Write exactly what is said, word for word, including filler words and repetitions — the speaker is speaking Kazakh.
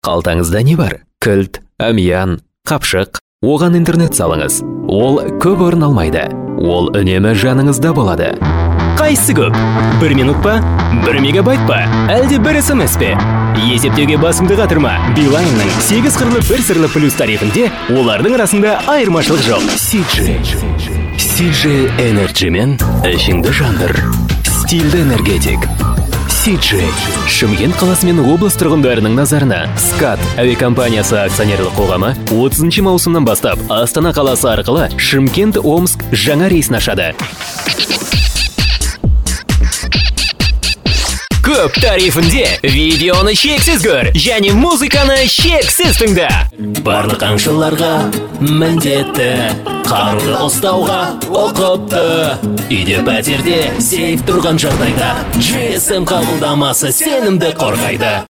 Қалтаңызда не бар? Кілт, әмиян, қапшық. Оған интернет салыңыз. Ол көп орын алмайды. Ол үнемі жаныңызда болады. Қайсы көп? Бір минут па? Бір мегабайт па? Әлде бір смс пе? Есептеуге басымды қатырма. Билайнның сегіз қырлы бір сырлы плюс тарифінде олардың арасында айырмашылық жоқ. си джей. си джей Energy-мен ішіңді жандыр. Стильді энергетик. си джей. Шымкент қаласы мен облыс тұрғындарының назарына скат әуекомпаниясы акционерлік қоғамы отызыншы маусымнан бастап Астана қаласы арқылы Шымкент-Омск жаңа рейсін ашады. Көп тарифінде видеоны шексіз көр, және музыканы шексіз тыңда. Барлық аңшыларға міндетті, қаруды ұстауға ұқыпты. Үйде пәтерде сейф тұрған жағдайда джи эс эм қабылдамасы сенімді қорғайды.